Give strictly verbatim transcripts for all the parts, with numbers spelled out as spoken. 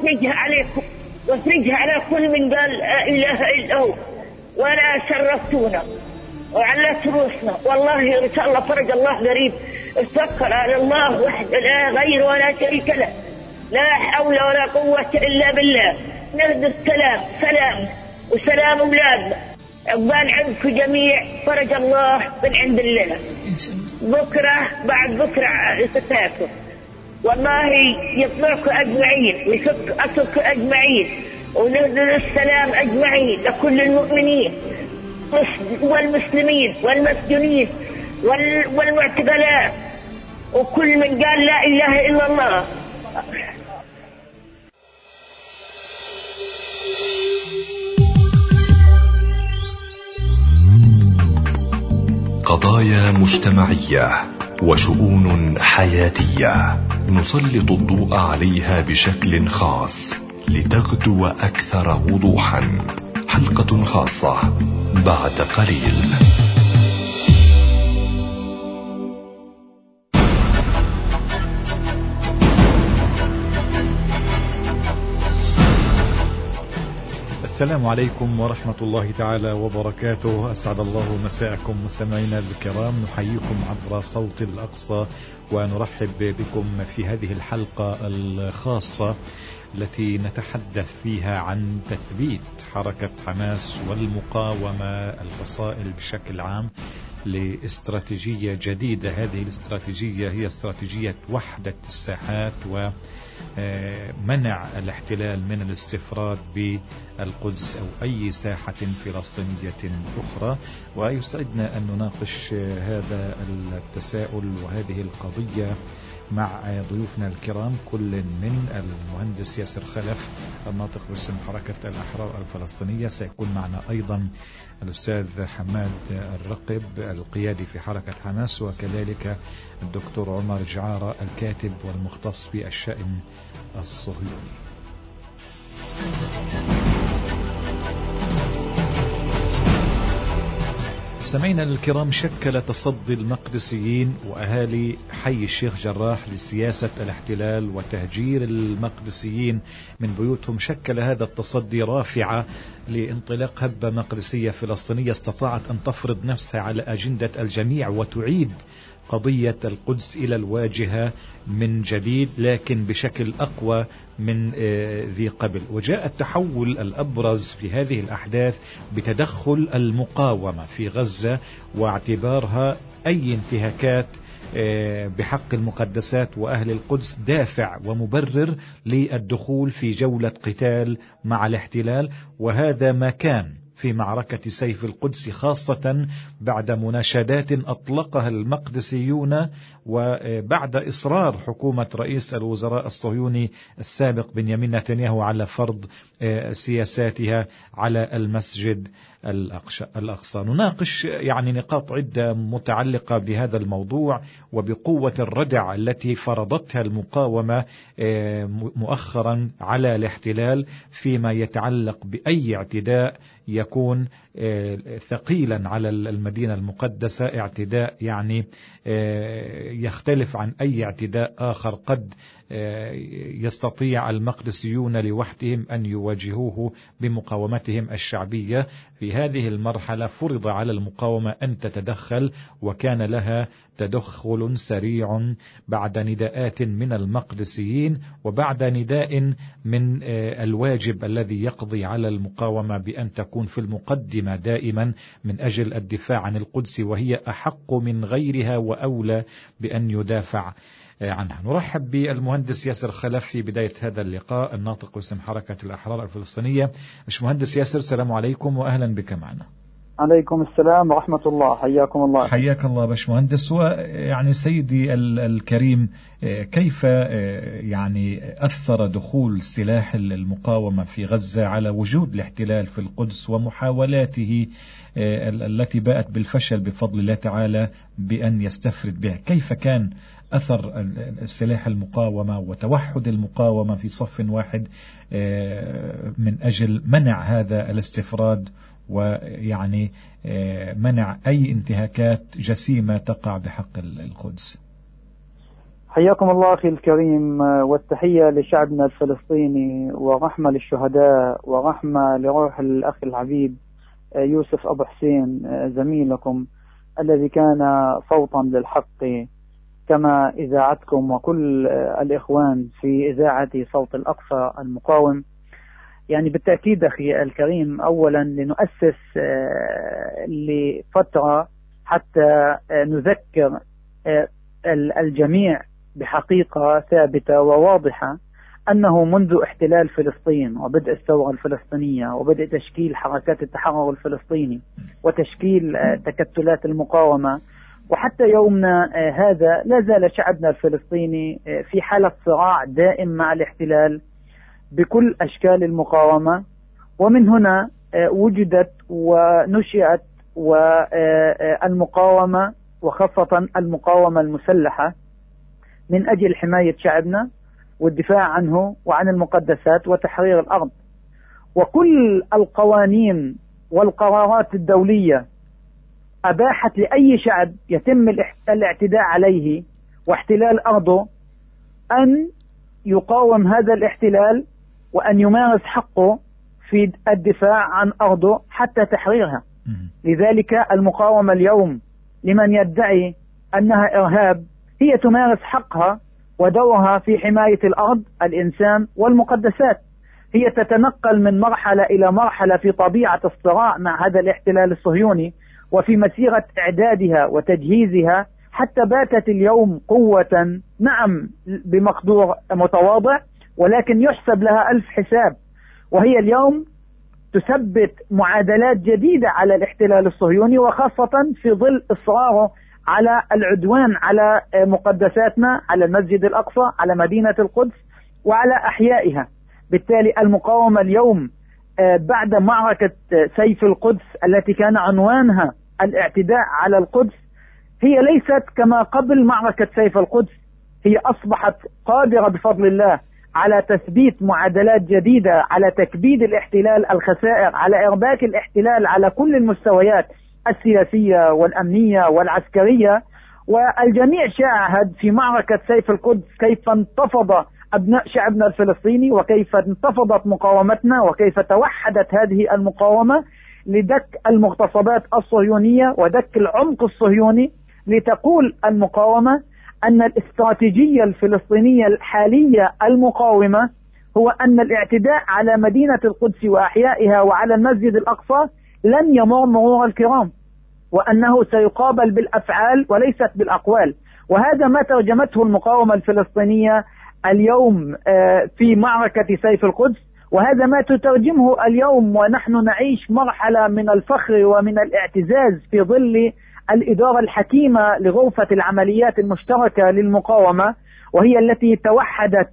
وافرجها عليكم وافرجها على كل من قال لا إله إلا هو، ولا شرفتونا وعلت رؤوسنا. والله إن شاء الله فرج الله قريب. اتوكل على الله وحده لا غير ولا شريك له، لا حول ولا قوة إلا بالله. نهد السلام سلام وسلام أولادنا، عقبال عندكم جميع، فرج الله من عند الله. بكرة بعد بكرة تتاكل والله يطلعكم أجمعين ويفك أسركم أجمعين، ونهد السلام أجمعين لكل المؤمنين والمسلمين والمسجونين والمعتقلات وكل من قال لا إله إلا الله. قضايا مجتمعية وشؤون حياتية نسلط الضوء عليها بشكل خاص لتغدو أكثر وضوحا. حلقة خاصة بعد قليل. السلام عليكم ورحمة الله تعالى وبركاته. أسعد الله مساءكم مستمعينا الكرام، نحييكم عبر صوت الأقصى ونرحب بكم في هذه الحلقة الخاصة التي نتحدث فيها عن تثبيت حركة حماس والمقاومة الفصائل بشكل عام لاستراتيجية جديدة. هذه الاستراتيجية هي استراتيجية وحدة الساحات ومنع الاحتلال من الاستفراد بالقدس أو أي ساحة فلسطينية أخرى. ويسعدنا أن نناقش هذا التساؤل وهذه القضية مع ضيوفنا الكرام، كل من المهندس ياسر خلف الناطق باسم حركة الأحرار الفلسطينية، سيكون معنا أيضا الأستاذ حماد الرقب القيادي في حركة حماس، وكذلك الدكتور عمر جعارة الكاتب والمختص بالشأن الصهيوني. سمعنا الكرام، شكل تصدي المقدسيين وأهالي حي الشيخ جراح لسياسة الاحتلال وتهجير المقدسيين من بيوتهم، شكل هذا التصدي رافعة لانطلاق هبة مقدسية فلسطينية استطاعت أن تفرض نفسها على أجندة الجميع وتعيد قضية القدس إلى الواجهة من جديد، لكن بشكل أقوى من ذي قبل. وجاء التحول الأبرز في هذه الأحداث بتدخل المقاومة في غزة واعتبارها أي انتهاكات بحق المقدسات وأهل القدس دافع ومبرر للدخول في جولة قتال مع الاحتلال. وهذا ما كان في معركة سيف القدس، خاصة بعد مناشدات أطلقها المقدسيون وبعد إصرار حكومة رئيس الوزراء الصهيوني السابق بنيامين نتنياهو على فرض سياساتها على المسجد الأقصى. نناقش يعني نقاط عدة متعلقة بهذا الموضوع وبقوة الردع التي فرضتها المقاومة مؤخرا على الاحتلال فيما يتعلق بأي اعتداء يكون ثقيلا على المدينة المقدسة، اعتداء يعني يختلف عن أي اعتداء آخر قد يستطيع المقدسيون لوحدهم أن يواجهوه بمقاومتهم الشعبية. في هذه المرحلة فرض على المقاومة أن تتدخل، وكان لها تدخل سريع بعد نداءات من المقدسيين وبعد نداء من الواجب الذي يقضي على المقاومة بأن تكون في المقدمة دائما من أجل الدفاع عن القدس، وهي أحق من غيرها وأولى بأن يدافع عنها. نرحب بالمهندس ياسر خلف في بداية هذا اللقاء، الناطق باسم حركة الأحرار الفلسطينية. مش مهندس ياسر، السلام عليكم وأهلا بك معنا. عليكم السلام ورحمة الله، حياكم الله. حياك الله باش مهندس. ويعني سيدي الكريم، كيف يعني أثر دخول سلاح المقاومة في غزة على وجود الاحتلال في القدس ومحاولاته التي باءت بالفشل بفضل الله تعالى بأن يستفرد بها؟ كيف كان أثر سلاح المقاومة وتوحد المقاومة في صف واحد من أجل منع هذا الاستفراد ويعني منع أي انتهاكات جسيمة تقع بحق القدس؟ حياكم الله أخي الكريم، والتحية لشعبنا الفلسطيني، ورحمة للشهداء، ورحمة لروح الأخ الحبيب يوسف أبو حسين زميلكم الذي كان صوتا للحق كما إذاعتكم وكل الإخوان في إذاعة صوت الأقصى المقاوم. يعني بالتأكيد أخي الكريم، أولا لنؤسس لفترة حتى نذكر الجميع بحقيقة ثابتة وواضحة أنه منذ احتلال فلسطين وبدء الثورة الفلسطينية وبدء تشكيل حركات التحرر الفلسطيني وتشكيل تكتلات المقاومة وحتى يومنا هذا، لا زال شعبنا الفلسطيني في حالة صراع دائم مع الاحتلال بكل أشكال المقاومة. ومن هنا وجدت ونشأت والمقاومة، وخاصة المقاومة المسلحة، من أجل حماية شعبنا والدفاع عنه وعن المقدسات وتحرير الأرض. وكل القوانين والقرارات الدولية أباحت لأي شعب يتم الاعتداء عليه واحتلال أرضه أن يقاوم هذا الاحتلال وأن يمارس حقه في الدفاع عن أرضه حتى تحريرها. لذلك المقاومة اليوم لمن يدعي أنها إرهاب هي تمارس حقها ودورها في حماية الأرض، الإنسان والمقدسات. هي تتنقل من مرحلة إلى مرحلة في طبيعة الصراع مع هذا الاحتلال الصهيوني وفي مسيرة إعدادها وتجهيزها حتى باتت اليوم قوة، نعم بمقدور متواضع، ولكن يحسب لها ألف حساب. وهي اليوم تثبت معادلات جديدة على الاحتلال الصهيوني، وخاصة في ظل إصراره على العدوان على مقدساتنا، على المسجد الأقصى، على مدينة القدس وعلى أحيائها. بالتالي المقاومة اليوم بعد معركة سيف القدس التي كان عنوانها الاعتداء على القدس هي ليست كما قبل معركة سيف القدس، هي أصبحت قادرة بفضل الله على تثبيت معادلات جديدة، على تكبيد الاحتلال الخسائر، على إرباك الاحتلال على كل المستويات السياسية والأمنية والعسكرية. والجميع شاهد في معركة سيف القدس كيف انتفض أبناء شعبنا الفلسطيني وكيف انتفضت مقاومتنا وكيف توحدت هذه المقاومة لدك المغتصبات الصهيونية ودك العمق الصهيوني. لتقول المقاومة أن الاستراتيجية الفلسطينية الحالية المقاومة هو أن الاعتداء على مدينة القدس وأحيائها وعلى المسجد الأقصى لن يمر مرور الكرام، وأنه سيقابل بالأفعال وليست بالأقوال. وهذا ما ترجمته المقاومة الفلسطينية اليوم في معركة سيف القدس، وهذا ما تترجمه اليوم ونحن نعيش مرحلة من الفخر ومن الاعتزاز في ظل الإدارة الحكيمة لغرفة العمليات المشتركة للمقاومة، وهي التي توحدت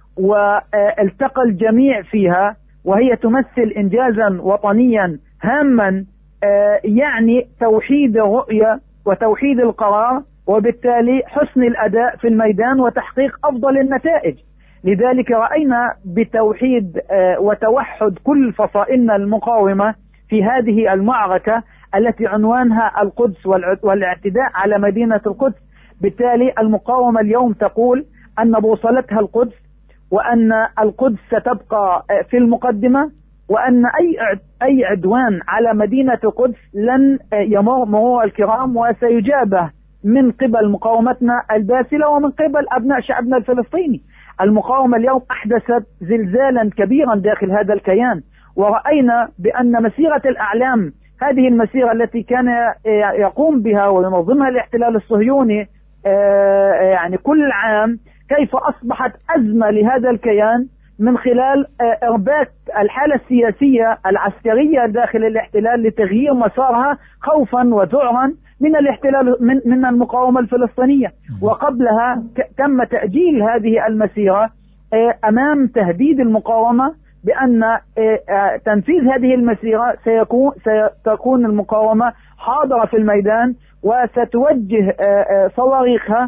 والتقى الجميع فيها، وهي تمثل إنجازا وطنيا هاما يعني توحيد الرؤية وتوحيد القرار، وبالتالي حسن الأداء في الميدان وتحقيق أفضل النتائج. لذلك رأينا بتوحيد وتوحد كل فصائلنا المقاومة في هذه المعركة التي عنوانها القدس والاعتداء على مدينة القدس. بالتالي المقاومة اليوم تقول أن بوصلتها القدس، وأن القدس ستبقى في المقدمة، وأن أي أي عدوان على مدينة القدس لن يمر مرور الكرام وسيجابه من قبل مقاومتنا الباسلة ومن قبل أبناء شعبنا الفلسطيني. المقاومة اليوم أحدثت زلزالا كبيرا داخل هذا الكيان، ورأينا بأن مسيرة الأعلام، هذه المسيرة التي كان يقوم بها وينظمها الاحتلال الصهيوني يعني كل عام، كيف أصبحت أزمة لهذا الكيان من خلال إرباك الحالة السياسية العسكرية داخل الاحتلال لتغيير مسارها خوفا وذعرا من الاحتلال من, من المقاومة الفلسطينية. وقبلها تم تأجيل هذه المسيرة أمام تهديد المقاومة بأن تنفيذ هذه المسيرة سيكون ستكون المقاومة حاضرة في الميدان وستوجه صواريخها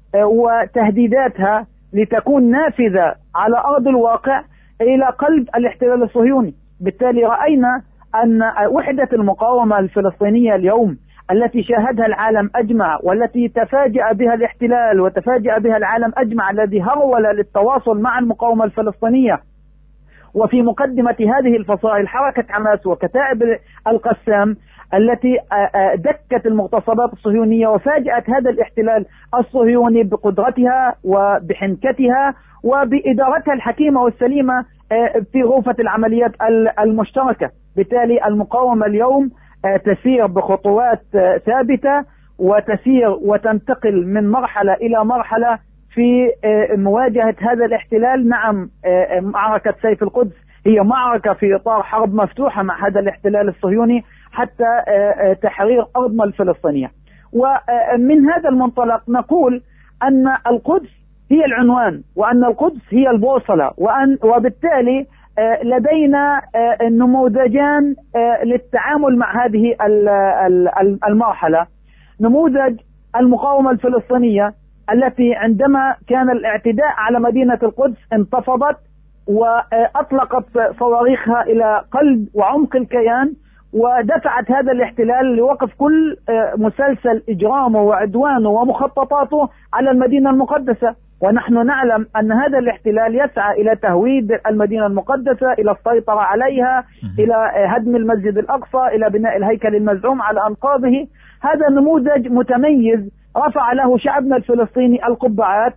وتهديداتها لتكون نافذة على أرض الواقع إلى قلب الاحتلال الصهيوني. بالتالي رأينا أن وحدة المقاومة الفلسطينية اليوم التي شاهدها العالم أجمع، والتي تفاجأ بها الاحتلال وتفاجأ بها العالم أجمع، الذي هرول للتواصل مع المقاومة الفلسطينية. وفي مقدمة هذه الفصائل حركة حماس وكتائب القسام التي دكت المغتصبات الصهيونية وفاجأت هذا الاحتلال الصهيوني بقدرتها وبحنكتها وبإدارتها الحكيمة والسليمة في غرفة العمليات المشتركة. بالتالي المقاومة اليوم تسير بخطوات ثابتة وتسير وتنتقل من مرحلة إلى مرحلة في مواجهة هذا الاحتلال. نعم، معركة سيف القدس هي معركة في إطار حرب مفتوحة مع هذا الاحتلال الصهيوني حتى تحرير أرضنا الفلسطينية. ومن هذا المنطلق نقول أن القدس هي العنوان، وأن القدس هي البوصلة، وأن وبالتالي لدينا نموذجان للتعامل مع هذه المرحلة. نموذج المقاومة الفلسطينية التي عندما كان الاعتداء على مدينة القدس انتفضت وأطلقت صواريخها إلى قلب وعمق الكيان، ودفعت هذا الاحتلال لوقف كل مسلسل إجرامه وعدوانه ومخططاته على المدينة المقدسة. ونحن نعلم أن هذا الاحتلال يسعى إلى تهويد المدينة المقدسة، إلى السيطرة عليها، إلى هدم المسجد الأقصى، إلى بناء الهيكل المزعوم على أنقاضه. هذا نموذج متميز رفع له شعبنا الفلسطيني القبعات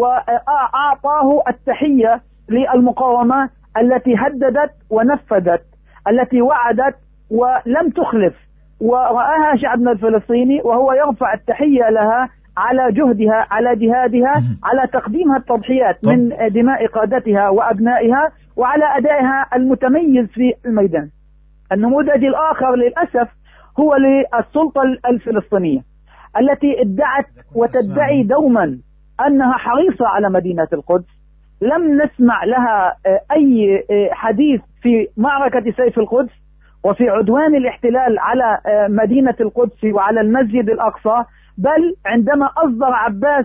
وأعطاه التحية للمقاومة التي هددت ونفذت، التي وعدت ولم تخلف، ورآها شعبنا الفلسطيني وهو يرفع التحية لها على جهدها، على جهادها، على تقديمها التضحيات من دماء قادتها وأبنائها، وعلى أدائها المتميز في الميدان. النموذج الآخر للأسف هو للسلطة الفلسطينية التي ادعت وتدعي دوما أنها حريصة على مدينة القدس. لم نسمع لها أي حديث في معركة سيف القدس وفي عدوان الاحتلال على مدينة القدس وعلى المسجد الأقصى، بل عندما أصدر عباس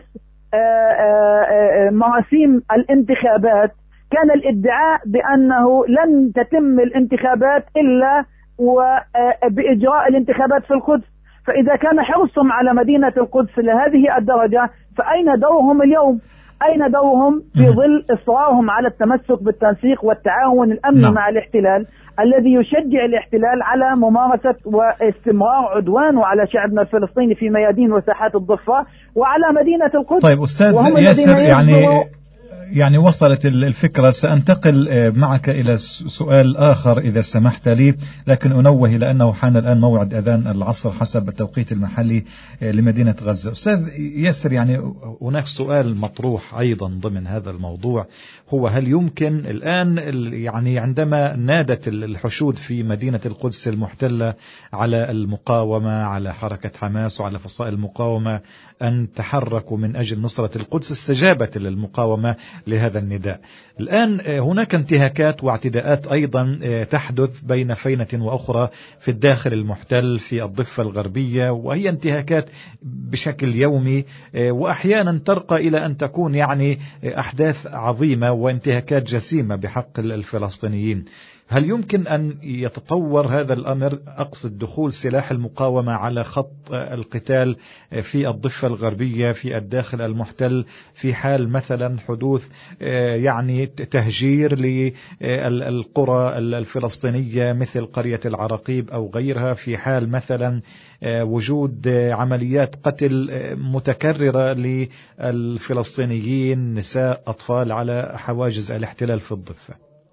مراسيم الانتخابات كان الادعاء بأنه لن تتم الانتخابات إلا وبإجراء الانتخابات في القدس. فإذا كان حرصهم على مدينة القدس لهذه الدرجة، فأين دورهم اليوم؟ أين دورهم في ظل إصرارهم على التمسك بالتنسيق والتعاون الأمني نعم. مع الاحتلال الذي يشجع الاحتلال على ممارسة واستمرار عدوانه على شعبنا الفلسطيني في ميادين وساحات الضفة وعلى مدينة القدس. طيب أستاذ ياسر، يعني يعني وصلت الفكرة. سأنتقل معك إلى سؤال آخر إذا سمحت لي، لكن أنوه لأنه حان الآن موعد أذان العصر حسب التوقيت المحلي لمدينة غزة. أستاذ ياسر، يعني هناك سؤال مطروح أيضا ضمن هذا الموضوع، هو هل يمكن الآن يعني عندما نادت الحشود في مدينة القدس المحتلة على المقاومة، على حركة حماس وعلى فصائل المقاومة أن تحركوا من أجل نصرة القدس، استجابت للمقاومة لهذا النداء. الآن هناك انتهاكات واعتداءات أيضا تحدث بين فينة وأخرى في الداخل المحتل في الضفة الغربية، وهي انتهاكات بشكل يومي، وأحيانا ترقى إلى أن تكون يعني أحداث عظيمة وانتهاكات جسيمة بحق الفلسطينيين. هل يمكن أن يتطور هذا الأمر، أقصد دخول سلاح المقاومة على خط القتال في الضفة الغربية في الداخل المحتل في حال مثلا حدوث يعني تهجير للقرى الفلسطينية مثل قرية العراقيب أو غيرها، في حال مثلا وجود عمليات قتل متكررة للفلسطينيين نساء أطفال على حواجز الاحتلال في الضفة؟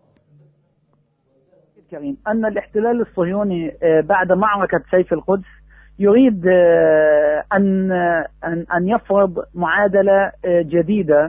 أن الاحتلال الصهيوني بعد معركة سيف القدس يريد أن أن يفرض معادلة جديدة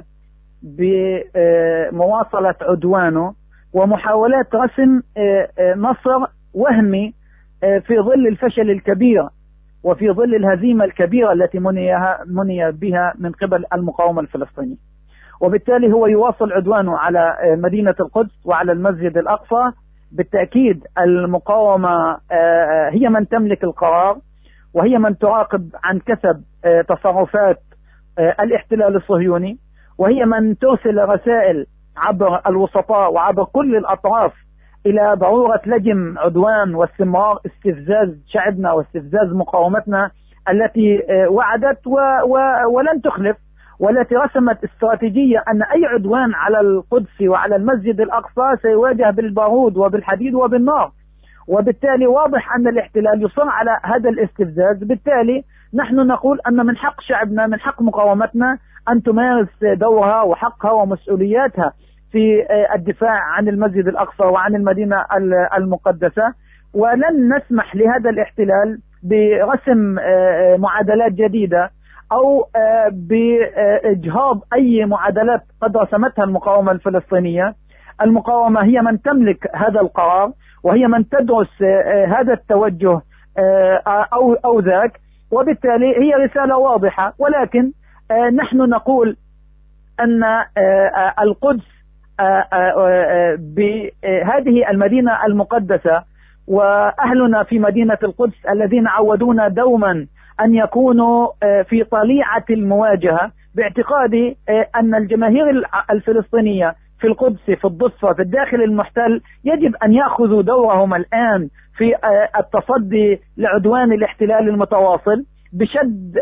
بمواصلة عدوانه ومحاولات رسم نصر وهمي في ظل الفشل الكبير وفي ظل الهزيمة الكبيرة التي مني بها من قبل المقاومة الفلسطينية. وبالتالي هو يواصل عدوانه على مدينة القدس وعلى المسجد الأقصى. بالتأكيد المقاومة هي من تملك القرار، وهي من تراقب عن كثب تصرفات الاحتلال الصهيوني، وهي من ترسل رسائل عبر الوسطاء وعبر كل الأطراف إلى ضرورة لجم عدوان واستمرار استفزاز شعبنا واستفزاز مقاومتنا التي وعدت و و ولن تخلف، والتي رسمت استراتيجية أن أي عدوان على القدس وعلى المسجد الأقصى سيواجه بالبارود وبالحديد وبالنار. وبالتالي واضح أن الاحتلال يصر على هذا الاستفزاز. بالتالي نحن نقول أن من حق شعبنا، من حق مقاومتنا أن تمارس دورها وحقها ومسؤولياتها في الدفاع عن المسجد الأقصى وعن المدينة المقدسة، ولن نسمح لهذا الاحتلال برسم معادلات جديدة أو بإجهاض أي معادلات قد رسمتها المقاومة الفلسطينية. المقاومة هي من تملك هذا القرار، وهي من تدرس هذا التوجه أو أو ذاك، وبالتالي هي رسالة واضحة. ولكن نحن نقول أن القدس بهذه المدينة المقدسة وأهلنا في مدينة القدس الذين عودونا دوما أن يكونوا في طليعة المواجهة، باعتقادي أن الجماهير الفلسطينية في القدس، في الضفة، في الداخل المحتل، يجب أن يأخذوا دورهم الآن في التصدي لعدوان الاحتلال المتواصل بشد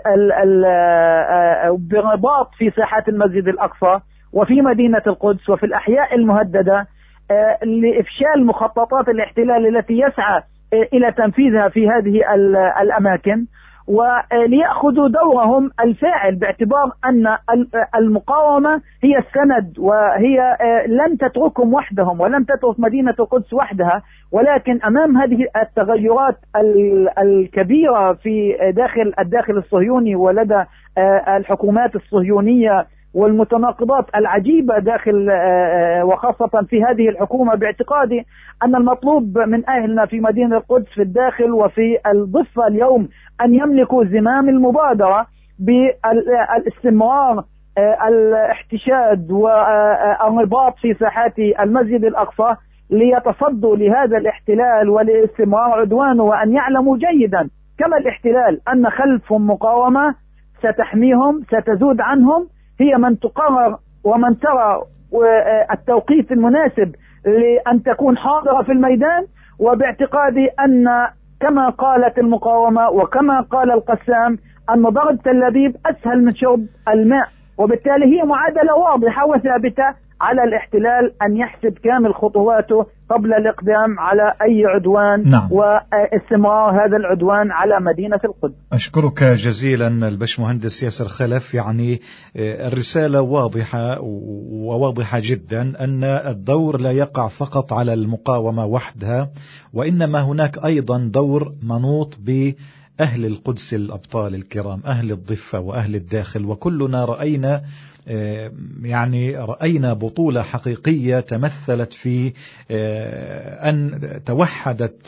برباط في ساحات المسجد الأقصى وفي مدينة القدس وفي الأحياء المهددة لإفشال مخططات الاحتلال التي يسعى إلى تنفيذها في هذه الأماكن، وليأخذوا دورهم الفاعل، باعتبار أن المقاومة هي السند، وهي لن تتركهم وحدهم ولن تترك مدينة القدس وحدها. ولكن أمام هذه التغيرات الكبيرة في داخل الداخل الصهيوني ولدى الحكومات الصهيونية والمتناقضات العجيبة داخل وخاصة في هذه الحكومة، باعتقادي أن المطلوب من أهلنا في مدينة القدس في الداخل وفي الضفة اليوم أن يملكوا زمام المبادرة بالاستمرار الاحتشاد والرباط في ساحات المسجد الأقصى ليتصدوا لهذا الاحتلال ولاستمرار عدوانه، وأن يعلموا جيدا كما الاحتلال أن خلفهم مقاومة ستحميهم ستزود عنهم، هي من تقرر ومن ترى التوقيت المناسب لأن تكون حاضرة في الميدان. وباعتقادي أن كما قالت المقاومة وكما قال القسام أن ضرب تل أبيب أسهل من شرب الماء، وبالتالي هي معادلة واضحة وثابتة على الاحتلال أن يحسب كامل خطواته قبل الإقدام على أي عدوان. نعم. واستمرار هذا العدوان على مدينة القدس. أشكرك جزيلا البشمهندس ياسر خلف. يعني الرسالة واضحة وواضحة جدا أن الدور لا يقع فقط على المقاومة وحدها، وإنما هناك أيضا دور منوط بأهل القدس الأبطال الكرام، أهل الضفة وأهل الداخل. وكلنا رأينا يعني رأينا بطولة حقيقية تمثلت في أن توحدت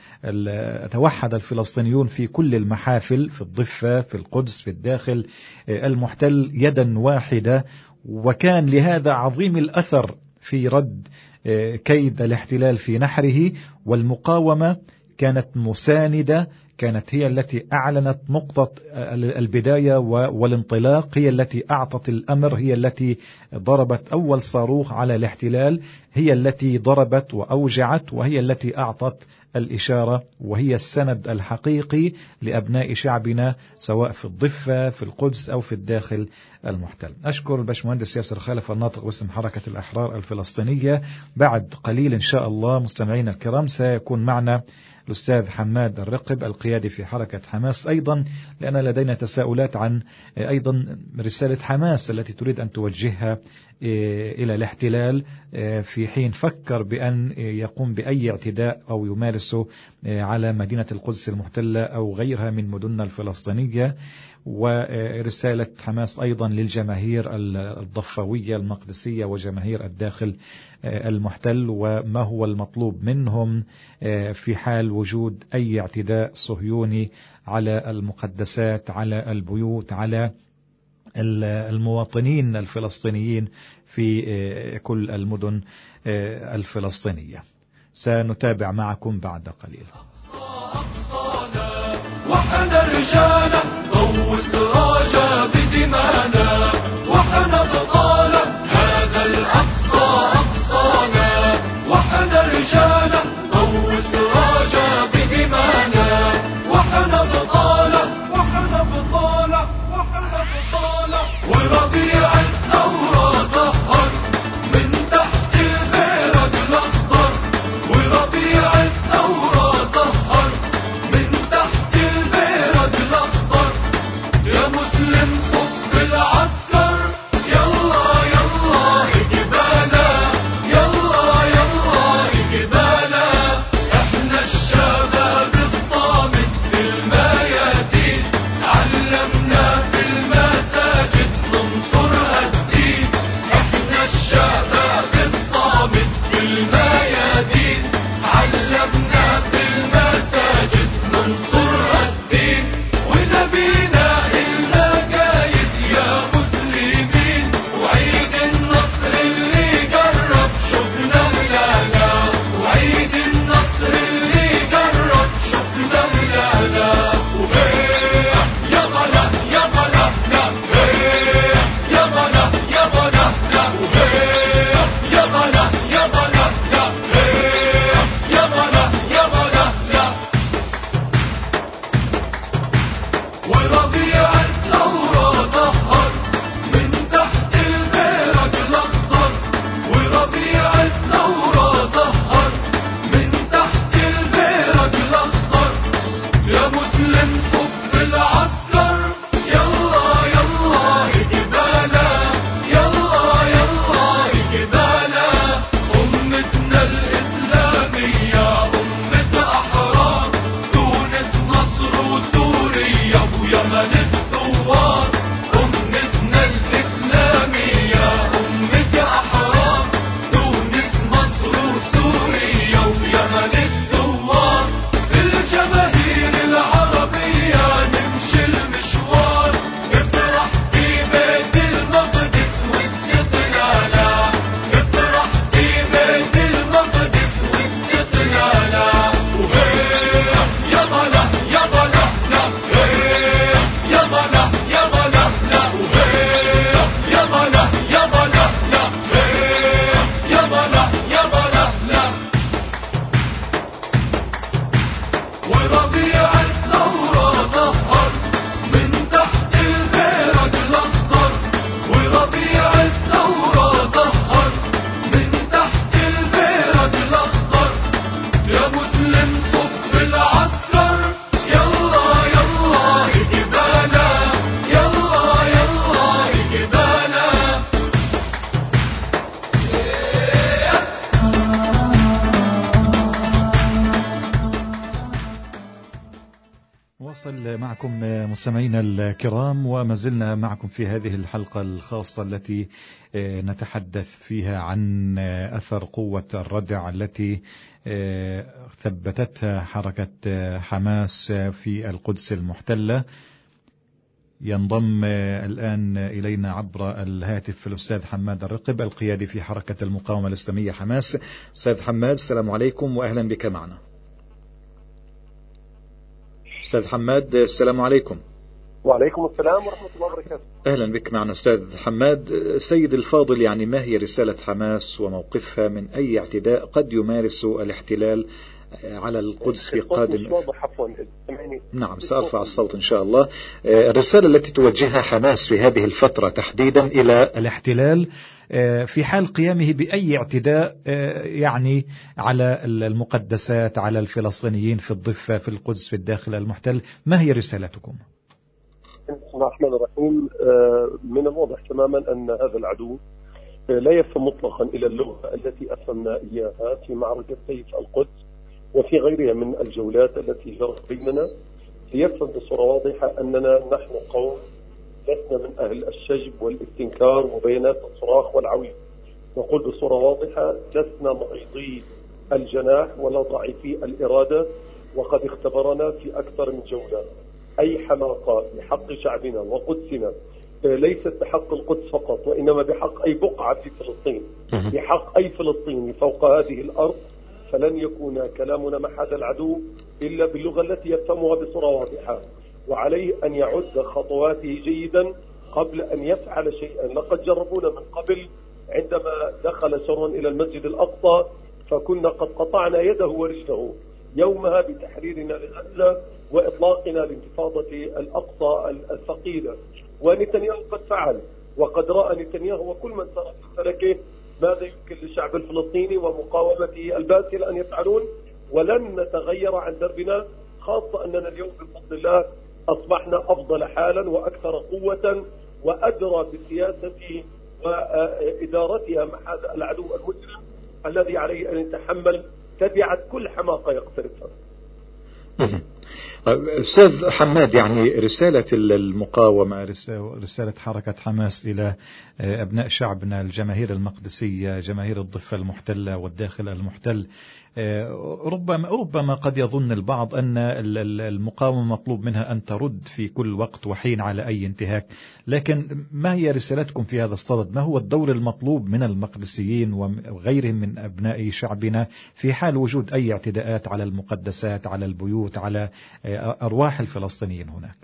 توحد الفلسطينيون في كل المحافل، في الضفة، في القدس، في الداخل المحتل، يدا واحدة. وكان لهذا عظيم الأثر في رد كيد الاحتلال في نحره، والمقاومة كانت مساندة، كانت هي التي أعلنت نقطة البداية والانطلاق، هي التي أعطت الأمر، هي التي ضربت أول صاروخ على الاحتلال، هي التي ضربت وأوجعت، وهي التي أعطت الإشارة، وهي السند الحقيقي لأبناء شعبنا سواء في الضفة، في القدس، أو في الداخل المحتل. أشكر الباشمهندس ياسر خلف الناطق باسم حركة الأحرار الفلسطينية. بعد قليل إن شاء الله مستمعينا الكرام سيكون معنا الأستاذ حماد الرقب القيادي في حركة حماس أيضا، لأن لدينا تساؤلات عن أيضا رسالة حماس التي تريد أن توجهها إلى الاحتلال في حين فكر بأن يقوم بأي اعتداء أو يمارسه على مدينة القدس المحتلة أو غيرها من مدننا الفلسطينية. ورسالة حماس أيضا للجماهير الضفوية المقدسية وجماهير الداخل المحتل، وما هو المطلوب منهم في حال وجود أي اعتداء صهيوني على المقدسات، على البيوت، على المواطنين الفلسطينيين في كل المدن الفلسطينية. سنتابع معكم بعد قليل. وحنا رجالا ضو سراجا بدمانا، وحنا بطالة هذا الأقصى أقصانا، وحنا رجالا نواصل معكم مستمعينا الكرام، وما زلنا معكم في هذه الحلقة الخاصة التي نتحدث فيها عن أثر قوة الردع التي ثبتتها حركة حماس في القدس المحتلة. ينضم الآن إلينا عبر الهاتف الأستاذ حماد الرقب القيادي في حركة المقاومة الإسلامية حماس. أستاذ حماد، السلام عليكم وأهلا بك معنا. أستاذ حماد، السلام عليكم. وعليكم السلام ورحمة الله وبركاته. أهلا بك معنا أستاذ حماد. السيد الفاضل، يعني ما هي رسالة حماس وموقفها من أي اعتداء قد يمارس الاحتلال على القدس في قادم؟ نعم، سأرفع الصوت إن شاء الله. الرسالة التي توجهها حماس في هذه الفترة تحديدا إلى الاحتلال في حال قيامه بأي اعتداء يعني على المقدسات، على الفلسطينيين في الضفة، في القدس، في الداخل المحتل، ما هي رسالتكم؟ بسم الله الرحمن الرحيم. من الواضح تماما أن هذا العدو لا يفهم مطلقا إلى اللغة التي أفهمنا إياها في معركة سيف القدس وفي غيرها من الجولات التي جرت بيننا، ليفهم بصورة واضحة أننا نحن قوم لسنا من أهل الشجب والاستنكار وبيانات الصراخ والعويل. نقول بصورة واضحة لسنا مريضي الجناح ولا ضعيفي الإرادة، وقد اختبرنا في أكثر من جولة. أي حماقة بحق شعبنا وقدسنا ليست بحق القدس فقط، وإنما بحق أي بقعة في فلسطين، بحق أي فلسطيني فوق هذه الأرض، فلن يكون كلامنا مع هذا العدو إلا باللغة التي يفهمها بصورة واضحة، وعليه أن يعد خطواته جيدا قبل أن يفعل شيئا. لقد جربونا من قبل عندما دخل شرا إلى المسجد الأقصى، فكنا قد قطعنا يده ورجله يومها بتحريرنا لغزة وإطلاقنا لانتفاضة الأقصى الثقيلة. ونتنياهو قد فعل، وقد رأى نتنياهو وكل من سار في فلكه ماذا يمكن للشعب الفلسطيني ومقاومته الباسلة أن يفعلون، ولن نتغير عن دربنا، خاصة أننا اليوم بفضل الله أصبحنا أفضل حالا وأكثر قوة وأدرى بسياسة وإدارتها مع هذا العدو المسلم الذي عليه أن يتحمل تبعة كل حماقة يقترفها. أستاذ حماد، يعني رسالة المقاومة، رسالة حركة حماس إلى أبناء شعبنا الجماهير المقدسية، جماهير الضفة المحتلة والداخل المحتل، ربما ربما قد يظن البعض أن المقاومة مطلوب منها أن ترد في كل وقت وحين على أي انتهاك، لكن ما هي رسالتكم في هذا الصدد؟ ما هو الدور المطلوب من المقدسيين وغيرهم من أبناء شعبنا في حال وجود أي اعتداءات على المقدسات، على البيوت، على أرواح الفلسطينيين هناك؟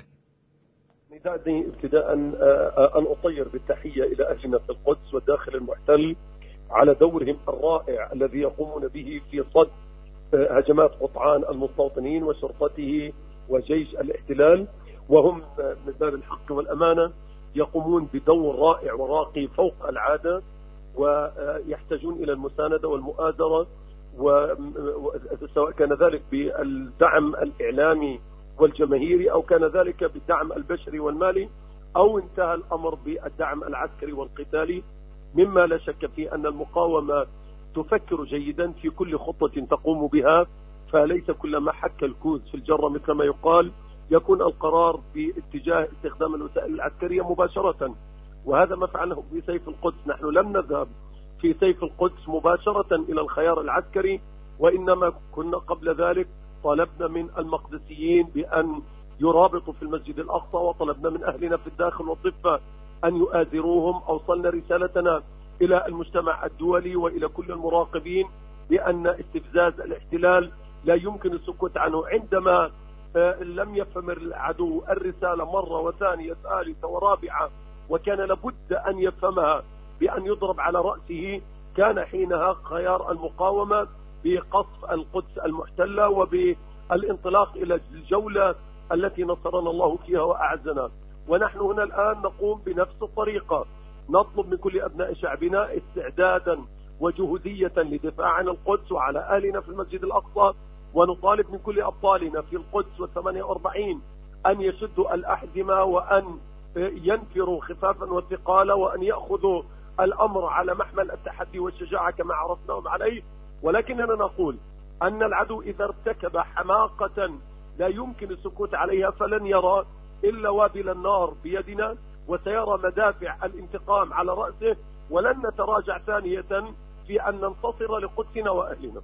ندعني ابتداء أن أطير بالتحية إلى أهلنا في القدس والداخل المحتل على دورهم الرائع الذي يقومون به في صد هجمات قطعان المستوطنين وشرطته وجيش الاحتلال، وهم من باب الحق والأمانة يقومون بدور رائع وراقي فوق العادة، ويحتاجون إلى المساندة والمؤازرة، وسواء كان ذلك بالدعم الإعلامي والجماهيري أو كان ذلك بالدعم البشري والمالي، أو انتهى الأمر بالدعم العسكري والقتالي، مما لا شك فيه أن المقاومة تفكر جيدا في كل خطة تقوم بها، فليس كلما حك الكوز في الجرة مثل ما يقال يكون القرار باتجاه استخدام الوسائل العسكرية مباشرة، وهذا ما فعله في سيف القدس. نحن لم نذهب في سيف القدس مباشرة إلى الخيار العسكري، وإنما كنا قبل ذلك طلبنا من المقدسيين بأن يرابطوا في المسجد الأقصى، وطلبنا من أهلنا في الداخل والضفة أن يؤازروهم. أوصلنا رسالتنا إلى المجتمع الدولي وإلى كل المراقبين بأن استفزاز الاحتلال لا يمكن السكوت عنه. عندما لم يفهم العدو الرسالة مرة وثانية ثالثة ورابعة وكان لابد أن يفهمها بأن يضرب على رأسه، كان حينها خيار المقاومة بقصف القدس المحتلة وبالانطلاق إلى الجولة التي نصرنا الله فيها وأعزنا. ونحن هنا الآن نقوم بنفس الطريقة، نطلب من كل أبناء شعبنا استعدادا وجهودية لدفاع عن القدس وعلى أهلنا في المسجد الأقصى، ونطالب من كل أبطالنا في القدس والثمانية وأربعين أن يشدوا الأحزمة وأن ينفروا خفافا وثقالا، وأن يأخذوا الأمر على محمل التحدي والشجاعة كما عرفناهم عليه. ولكننا نقول أن العدو إذا ارتكب حماقة لا يمكن السكوت عليها، فلن يرى إلا وابل النار بيدنا، وسيرى مدافع الانتقام على رأسه، ولن نتراجع ثانية في أن ننتصر لقدسنا وأهلنا.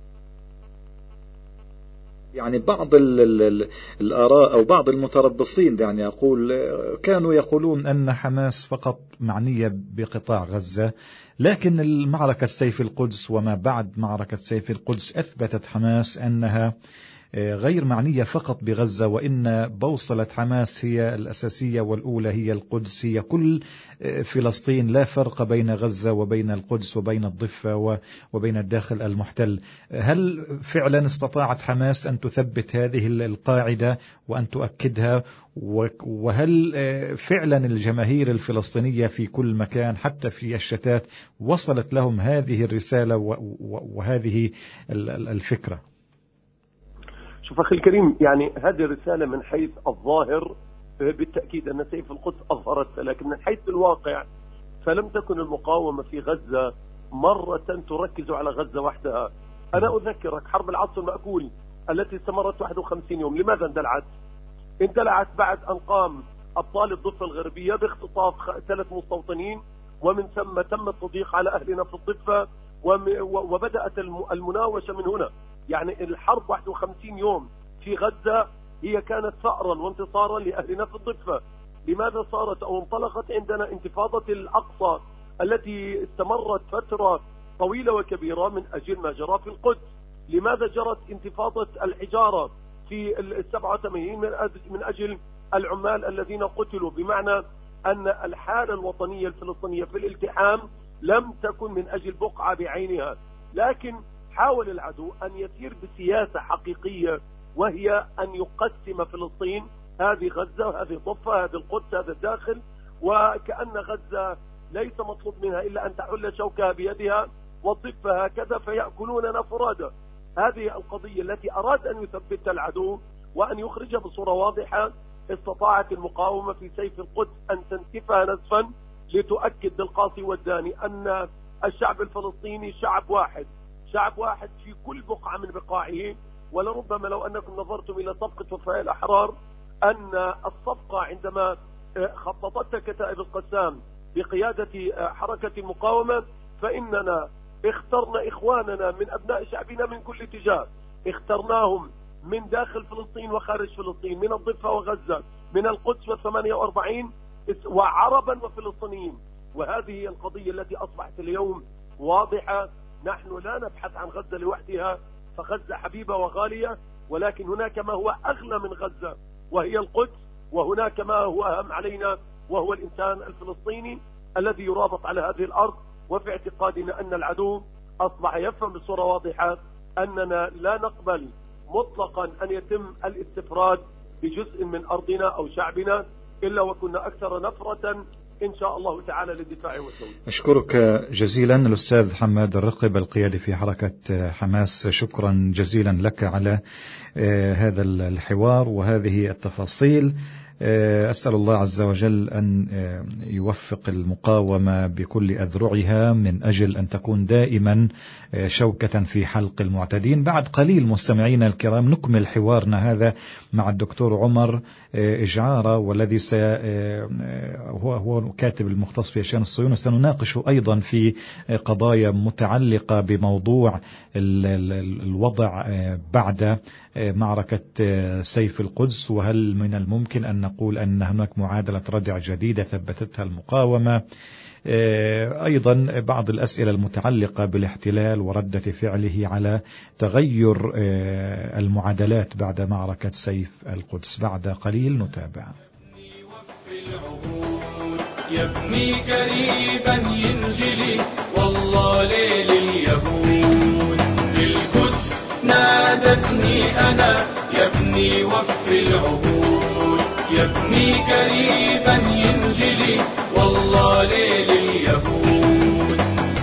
يعني بعض ال ال الآراء أو بعض المتربصين يعني يقول كانوا يقولون أن حماس فقط معنية بقطاع غزة، لكن المعركة سيف القدس وما بعد معركة سيف القدس أثبتت حماس أنها غير معنية فقط بغزة، وإن بوصلة حماس هي الأساسية والأولى هي القدس، هي كل فلسطين، لا فرق بين غزة وبين القدس وبين الضفة وبين الداخل المحتل. هل فعلا استطاعت حماس أن تثبت هذه القاعدة وأن تؤكدها؟ وهل فعلا الجماهير الفلسطينية في كل مكان حتى في الشتات وصلت لهم هذه الرسالة وهذه الفكرة؟ شوف أخي الكريم، يعني هذه الرسالة من حيث الظاهر بالتأكيد أن سيف القدس أظهرت، لكن من حيث الواقع فلم تكن المقاومة في غزة مرة تركز على غزة وحدها. أنا أذكرك حرب العصر المأكول التي استمرت واحد وخمسين يوم، لماذا اندلعت؟ اندلعت بعد أن قام أبطال الضفة الغربية باختطاف ثلاث مستوطنين، ومن ثم تم التضييق على أهلنا في الضفة، وبدأت المناوشة من هنا. يعني الحرب واحد وخمسين يوم في غزة هي كانت ثأرا وانتصارا لأهلنا في الضفة. لماذا صارت أو انطلقت عندنا انتفاضة الأقصى التي استمرت فترة طويلة وكبيرة من أجل ما جرى في القدس؟ لماذا جرت انتفاضة الحجارة في السبعة وثمانين من أجل العمال الذين قتلوا؟ بمعنى أن الحالة الوطنية الفلسطينية في الالتحام لم تكن من أجل بقعة بعينها، لكن حاول العدو أن يسير بسياسة حقيقية، وهي أن يقسم فلسطين، هذه غزة وهذه الضفة، هذه القدس، هذا الداخل، وكأن غزة ليس مطلوب منها إلا أن تحل شوكها بيدها، والضفة هكذا فيأكلوننا فرادى. هذه القضية التي أراد أن يثبتها العدو وأن يخرجها بصورة واضحة. استطاعت المقاومة في سيف القدس أن تنسفها نسفا لتؤكد للقاصي والداني أن الشعب الفلسطيني شعب واحد، شعب واحد في كل بقعة من بقاعه. ولربما لو أنكم نظرتم إلى صفقة وفاء الأحرار أن الصفقة عندما خططتها كتائب القسام بقيادة حركة المقاومة، فإننا اخترنا إخواننا من أبناء شعبنا من كل اتجاه، اخترناهم من داخل فلسطين وخارج فلسطين، من الضفة وغزة، من القدس والثمانية وأربعين، وعربا وفلسطينيين. وهذه القضية التي أصبحت اليوم واضحة. نحن لا نبحث عن غزة لوحدها، فغزة حبيبة وغالية، ولكن هناك ما هو أغلى من غزة وهي القدس، وهناك ما هو أهم علينا وهو الإنسان الفلسطيني الذي يرابط على هذه الأرض. وفي اعتقادنا أن العدو أصبح يفهم بصورة واضحة أننا لا نقبل مطلقا أن يتم الاستفراد بجزء من أرضنا أو شعبنا إلا وكنا أكثر نفرة إن شاء الله تعالى للدفاع والتوجيه. أشكرك جزيلا الأستاذ حماد الرقب القيادي في حركة حماس، شكرا جزيلا لك على هذا الحوار وهذه التفاصيل. أسأل الله عز وجل أن يوفق المقاومة بكل أذرعها من أجل أن تكون دائما شوكة في حلق المعتدين. بعد قليل مستمعينا الكرام نكمل حوارنا هذا مع الدكتور عمر إجعارة، والذي هو هو كاتب المختص في الشأن الصهيوني. سنناقش أيضا في قضايا متعلقة بموضوع الوضع بعد معركة سيف القدس، وهل من الممكن أن نقول أن هناك معادلة ردع جديدة ثبتتها المقاومة. أيضا بعض الأسئلة المتعلقة بالاحتلال وردة فعله على تغير المعادلات بعد معركة سيف القدس. بعد قليل نتابع. يبني قريبا ينجلي والله ليل اليهود، القدس نادتني أنا يبني وفي العهود، يبني قريبا ينجلي والله ليل اليهود.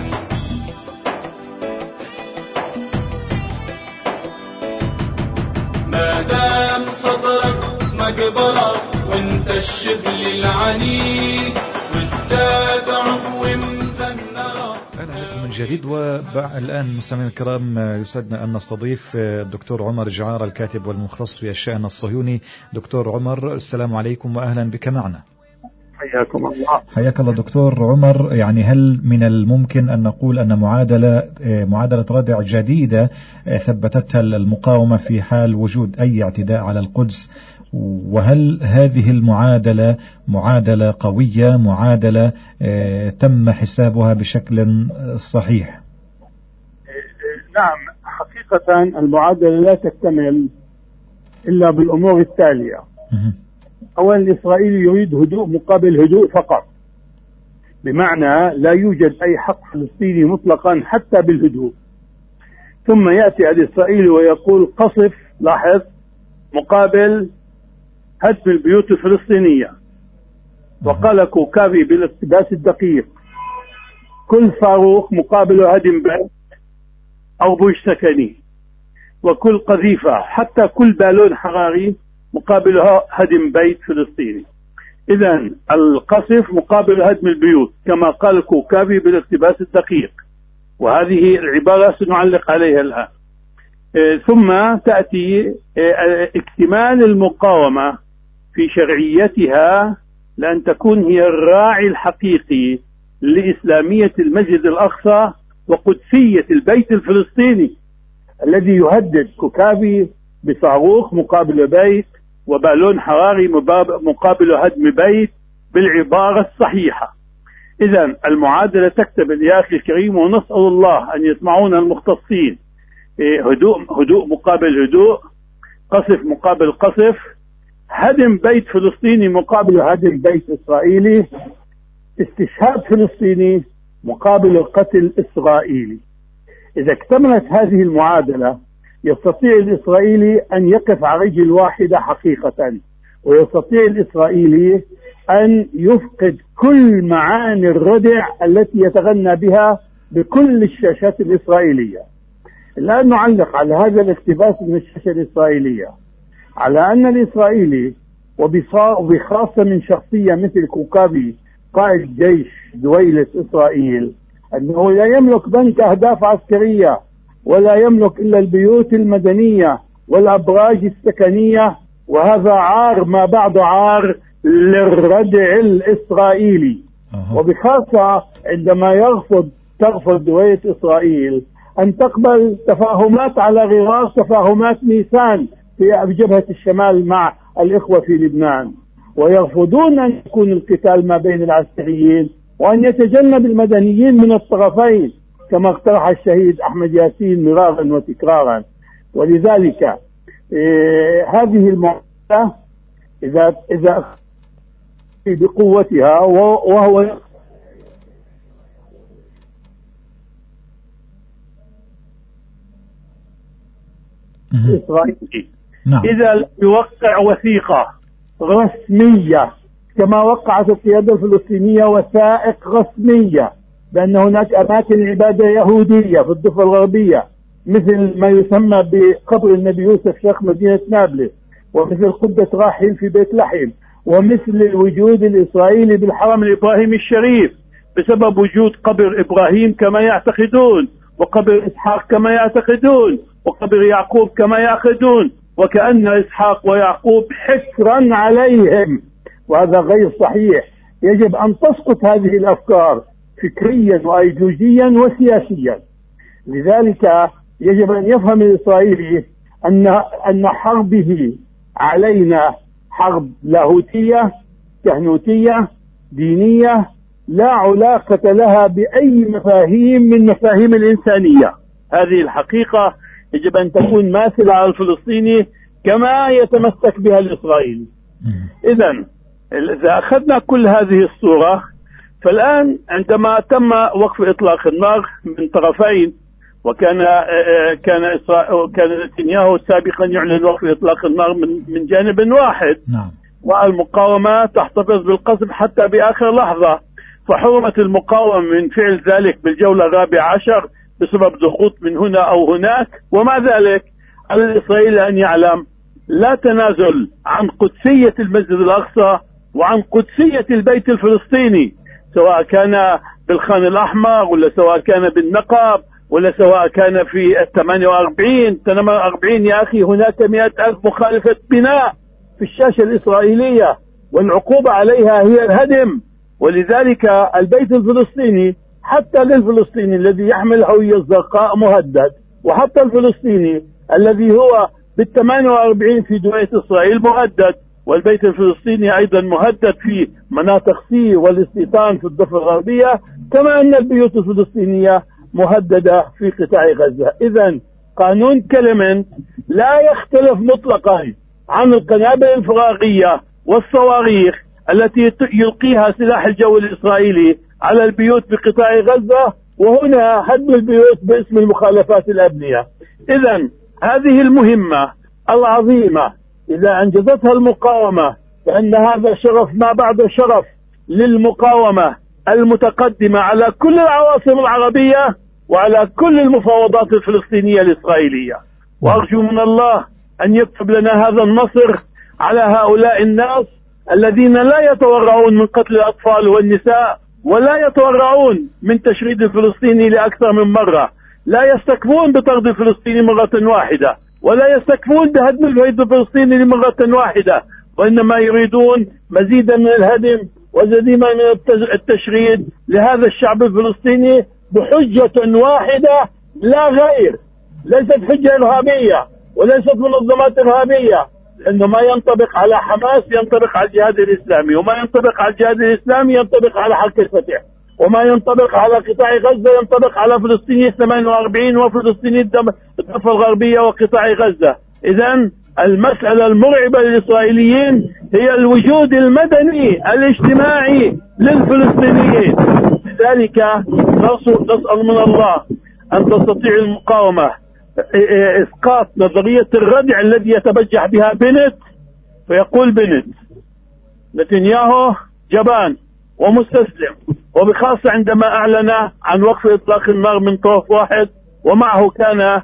ما دام صدرك مقبرة وانت الشبل العنيد والساد عفو مزنرة. أهلا بكم من جديد. والآن مستمعينا الكرام يسعدنا أن نستضيف الدكتور عمر جعار الكاتب والمختص في الشأن الصهيوني. دكتور عمر السلام عليكم وأهلا بك معنا. حياكم الله. حياك الله دكتور عمر. يعني هل من الممكن أن نقول أن معادلة معادلة ردع جديدة ثبتتها المقاومة في حال وجود أي اعتداء على القدس؟ وهل هذه المعادلة معادلة قوية، معادلة تم حسابها بشكل صحيح؟ نعم، حقيقة المعادلة لا تكتمل إلا بالأمور التالية. أولا، الإسرائيلي يريد هدوء مقابل هدوء فقط، بمعنى لا يوجد أي حق فلسطيني مطلقا حتى بالهدوء. ثم يأتي الإسرائيلي ويقول قصف، لاحظ، مقابل هدم البيوت الفلسطينية. وقال كوكافي بالاقتباس الدقيق: كل صاروخ مقابل هدم بيت أو برج سكني، وكل قذيفة حتى كل بالون حراري مقابلها هدم بيت فلسطيني. إذن القصف مقابل هدم البيوت كما قال كوكافي بالاقتباس الدقيق، وهذه العبارة سنعلق عليها الآن. اه ثم تأتي اه اكتمال المقاومة في شرعيتها لأن تكون هي الراعي الحقيقي لإسلامية المسجد الأقصى وقدسية البيت الفلسطيني الذي يهدد كوكافي بصاروخ مقابل بيت وبالون حراري مقابل هدم بيت بالعبارة الصحيحة. إذن المعادلة تكتمل يا أخي الكريم، ونسأل الله أن يسمعون المختصين. هدوء هدوء مقابل هدوء، قصف مقابل قصف، هدم بيت فلسطيني مقابل هدم بيت إسرائيلي، استشهاد فلسطيني مقابل القتل إسرائيلي. إذا اكتملت هذه المعادلة يستطيع الإسرائيلي أن يقف على رجل واحدة حقيقة، ويستطيع الإسرائيلي أن يفقد كل معاني الردع التي يتغنى بها بكل الشاشات الإسرائيلية. الآن نعلق على هذا الاقتباس من الشاشة الإسرائيلية على أن الإسرائيلي وبخاصة من شخصية مثل كوكافي قائد جيش دويلة إسرائيل أنه لا يملك بنك أهداف عسكرية ولا يملك إلا البيوت المدنية والأبراج السكنية، وهذا عار ما بعد عار للردع الإسرائيلي. وبخاصة عندما يرفض ترفض دويلة إسرائيل أن تقبل تفاهمات على غرار تفاهمات نيسان في جبهة الشمال مع الإخوة في لبنان، ويرفضون أن يكون القتال ما بين العسكريين وأن يتجنب المدنيين من الطرفين كما اقترح الشهيد أحمد ياسين مرارا وتكرارا. ولذلك إيه هذه المعادلة إذا إذا بقوتها وهو إسرائيلي نعم. إذا يوقع وثيقة رسمية كما وقعت القيادة الفلسطينية وثائق رسمية بأن هناك أماكن عبادة يهودية في الضفة الغربية مثل ما يسمى بقبر النبي يوسف شيخ مدينة نابلس، ومثل قبة راحل في بيت لحم، ومثل الوجود الإسرائيلي بالحرم الإبراهيمي الشريف بسبب وجود قبر إبراهيم كما يعتقدون، وقبر إسحاق كما يعتقدون، وقبر يعقوب كما يعتقدون، وكأن إسحاق ويعقوب حكرا عليهم، وهذا غير صحيح. يجب أن تسقط هذه الأفكار فكريا وأيديولوجيا وسياسيا. لذلك يجب أن يفهم الإسرائيلي أن أن حربه علينا حرب لاهوتية كهنوتية دينية لا علاقة لها بأي مفاهيم من مفاهيم الإنسانية. هذه الحقيقة يجب أن تكون ماثلة على الفلسطيني كما يتمسك بها الإسرائيلي. إذن إذا أخذنا كل هذه الصورة، فالآن عندما تم وقف إطلاق النار من طرفين، وكان كان كان نتنياهو سابقا يعلن وقف إطلاق النار من من جانب واحد نعم. والمقاومة تحتفظ بالقصف حتى بآخر لحظة، فحرمت المقاومة من فعل ذلك بالجولة الرابعة عشر بسبب ضغوط من هنا أو هناك. ومع ذلك على الإسرائيلي أن يعلم لا تنازل عن قدسية المسجد الأقصى وعن قدسية البيت الفلسطيني، سواء كان بالخان الأحمر، ولا سواء كان بالنقب، ولا سواء كان في الثمانية وأربعين ثمانية وأربعين. يا أخي هناك مئة ألف مخالفة بناء في الشاشة الإسرائيلية، والعقوبة عليها هي الهدم. ولذلك البيت الفلسطيني حتى للفلسطيني الذي يحمل الهوية الزرقاء مهدد، وحتى الفلسطيني الذي هو بالثمانية وأربعين في دولة إسرائيل مهدد، والبيت الفلسطيني أيضا مهدد في مناطق سي والاستيطان في الضفة الغربية، كما أن البيوت الفلسطينية مهددة في قطاع غزة. إذن قانون كليمنت لا يختلف مطلقا عن القنابل الفراغية والصواريخ التي يلقيها سلاح الجو الإسرائيلي على البيوت بقطاع غزة، وهنا هدم البيوت باسم المخالفات الأبنية. إذن هذه المهمة العظيمة إذا أنجزتها المقاومة فإن هذا شرف ما بعد شرف للمقاومة المتقدمة على كل العواصم العربية وعلى كل المفاوضات الفلسطينية الإسرائيلية. وأرجو من الله أن يكتب لنا هذا النصر على هؤلاء الناس الذين لا يتورعون من قتل الأطفال والنساء، ولا يتورعون من تشريد الفلسطيني لأكثر من مرة، لا يستكفون بطرد الفلسطيني مرة واحدة، ولا يستكفون بهدم البيت الفلسطيني لمرة واحدة، وإنما يريدون مزيدا من الهدم وزيدا من التشريد لهذا الشعب الفلسطيني بحجة واحدة لا غير. ليست حجة إرهابية وليست منظمات إرهابية، لأنه ما ينطبق على حماس ينطبق على الجهاد الإسلامي، وما ينطبق على الجهاد الإسلامي ينطبق على حركة الفتح، وما ينطبق على قطاع غزة ينطبق على فلسطيني ثمانية وأربعين وفلسطيني الضفة الغربية وقطاع غزة. إذن المسألة المرعبة للإسرائيليين هي الوجود المدني الاجتماعي للفلسطينيين. لذلك نسأل من الله أن تستطيع المقاومة إسقاط نظرية الردع الذي يتبجح بها بنت، فيقول بنت نتنياهو جبان ومستسلم، وبخاصة عندما أعلن عن وقف إطلاق النار من طرف واحد، ومعه كان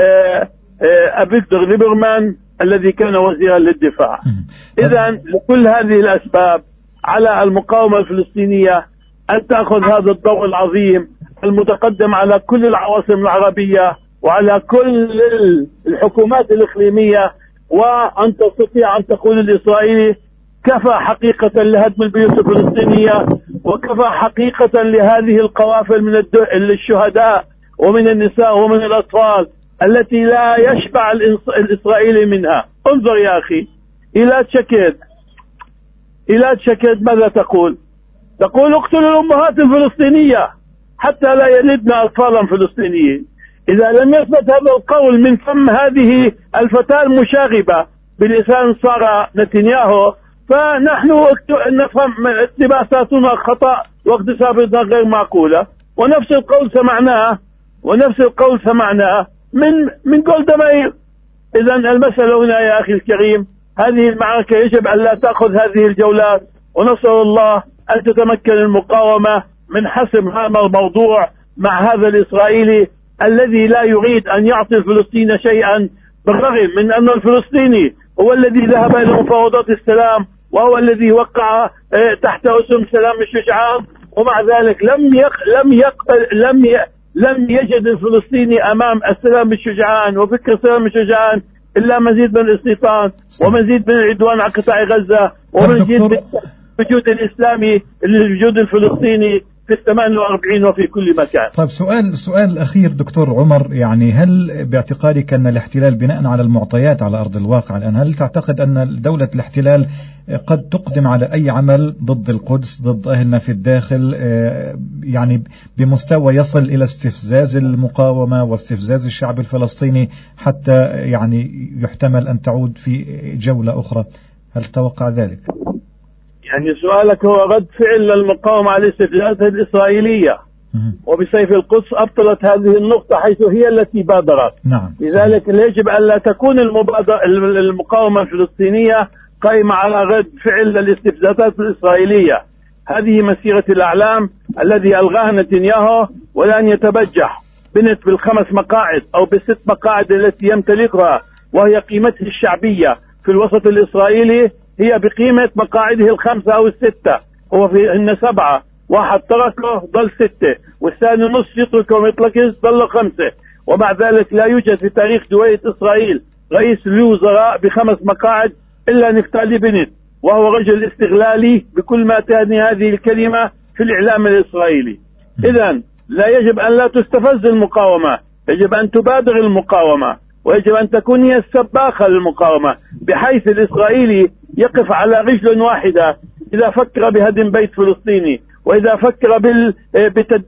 أفيغدور ليبرمان الذي كان وزيرا للدفاع. إذن لكل هذه الأسباب على المقاومة الفلسطينية أن تأخذ هذا الدور العظيم المتقدم على كل العواصم العربية وعلى كل الحكومات الإقليمية، وأن تستطيع أن تقول الإسرائيلي كفى حقيقة لهدم البيوت الفلسطينية، وكفى حقيقة لهذه القوافل من الشهداء ومن النساء ومن الأطفال التي لا يشبع الإسرائيلي منها. انظر يا أخي إيلات شكيد، إيلات شكيد ماذا تقول؟ تقول اقتلوا الأمهات الفلسطينية حتى لا يلدن أطفالا فلسطينيين. إذا لم يثبت هذا القول من فم هذه الفتاة المشاغبة بلسان سارة نتنياهو، فنحن نفهم اقتباساتنا خطأ واكتساباتنا غير معقولة. ونفس القول سمعناه ونفس القول سمعناه من من جولدا مائير. إذا المسألة هنا يا أخي الكريم هذه المعركة يجب أن لا تأخذ هذه الجولات، ونسأل الله أن تتمكن المقاومة من حسم هذا الموضوع مع هذا الإسرائيلي الذي لا يريد أن يعطي الفلسطيني شيئا، بالرغم من أن الفلسطيني هو الذي ذهب إلى مفاوضات السلام وهو الذي وقع تحت اسم سلام الشجعان، ومع ذلك لم يق... لم يقبل لم ي... لم يجد الفلسطيني أمام السلام الشجعان وفكر سلام الشجعان إلا مزيد من الاستيطان ومزيد من العدوان على قطاع غزة ومزيد من الوجود الإسلامي الوجود الفلسطيني في الثمانية وأربعين وفي كل مكان. طيب سؤال سؤال الأخير دكتور عمر، يعني هل باعتقادك أن الاحتلال بناء على المعطيات على أرض الواقع الآن، هل تعتقد أن دولة الاحتلال قد تقدم على أي عمل ضد القدس ضد أهلنا في الداخل، يعني بمستوى يصل إلى استفزاز المقاومة واستفزاز الشعب الفلسطيني حتى يعني يحتمل أن تعود في جولة أخرى؟ هل تتوقع ذلك؟ يعني سؤالك هو رد فعل للمقاومة على الاستفزازات الإسرائيلية، وبسيف القدس أبطلت هذه النقطة حيث هي التي بادرت. نعم. لذلك يجب أن لا تكون المقاومة الفلسطينية قائمة على رد فعل للاستفزازات الإسرائيلية. هذه مسيرة الأعلام الذي ألغاها نتنياهو، ولن يتبجح بنت بالخمس مقاعد أو بالست مقاعد التي يمتلكها، وهي قيمته الشعبية في الوسط الإسرائيلي هي بقيمة مقاعده الخمسة أو الستة، هو في إن سبعة واحد تركه ضل ستة، والثاني نص يتركه ويطلق ضل خمسة. ومع ذلك لا يوجد في تاريخ دويلة إسرائيل رئيس الوزراء بخمس مقاعد إلا نفتالي بنت، وهو رجل استغلالي بكل ما تعني هذه الكلمة في الإعلام الإسرائيلي. إذن لا يجب أن لا تستفز المقاومة، يجب أن تبادر المقاومة، ويجب أن تكون هي السباخة للمقاومة، بحيث الإسرائيلي يقف على رجل واحدة إذا فكر بهدم بيت فلسطيني، وإذا فكر بال... بتد...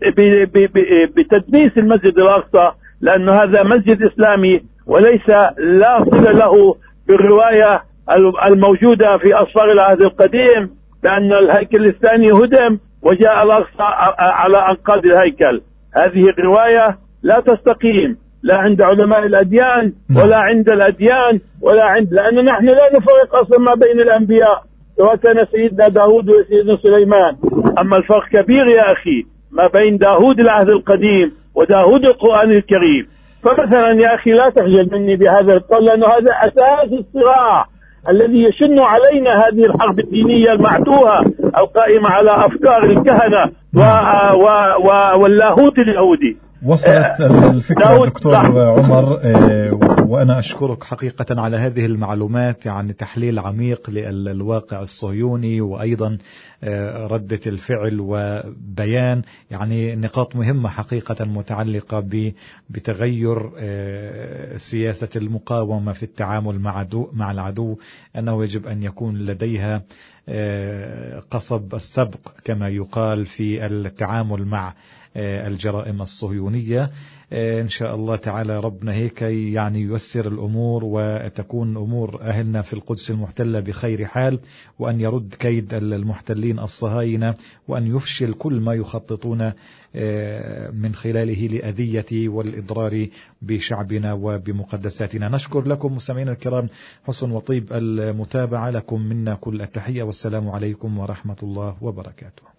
بتدنيس المسجد الأقصى، لأن هذا مسجد إسلامي وليس لا صلة له بالرواية الموجودة في أسفار العهد القديم بأن الهيكل الثاني هدم وجاء الأقصى على أنقاض الهيكل. هذه الرواية لا تستقيم لا عند علماء الأديان ولا عند الأديان ولا عند، لأن نحن لا نفرق أصلا ما بين الأنبياء، سواء كان سيدنا داود وسيدنا سليمان. أما الفرق كبير يا أخي ما بين داود العهد القديم وداود القرآن الكريم. فمثلا يا أخي لا تخجل مني بهذا القول، لأنه هذا أساس الصراع الذي يشن علينا هذه الحرب الدينية المعتوهة القائمة على أفكار الكهنة و... و... و... واللاهوت اليهودي. وصلت الفكرة دكتور عمر، وأنا أشكرك حقيقة على هذه المعلومات، يعني تحليل عميق للواقع الصهيوني وأيضا ردة الفعل وبيان يعني نقاط مهمة حقيقة متعلقة بتغير سياسة المقاومة في التعامل مع مع العدو، أنه يجب أن يكون لديها قصب السبق كما يقال في التعامل مع الجرائم الصهيونية. إن شاء الله تعالى ربنا هيك يعني ييسر الأمور وتكون أمور أهلنا في القدس المحتلة بخير حال، وأن يرد كيد المحتلين الصهاينة، وأن يفشل كل ما يخططون من خلاله لأذية والإضرار بشعبنا وبمقدساتنا. نشكر لكم مستمعينا الكرام حسن وطيب المتابعة، لكم منا كل التحية، والسلام عليكم ورحمة الله وبركاته.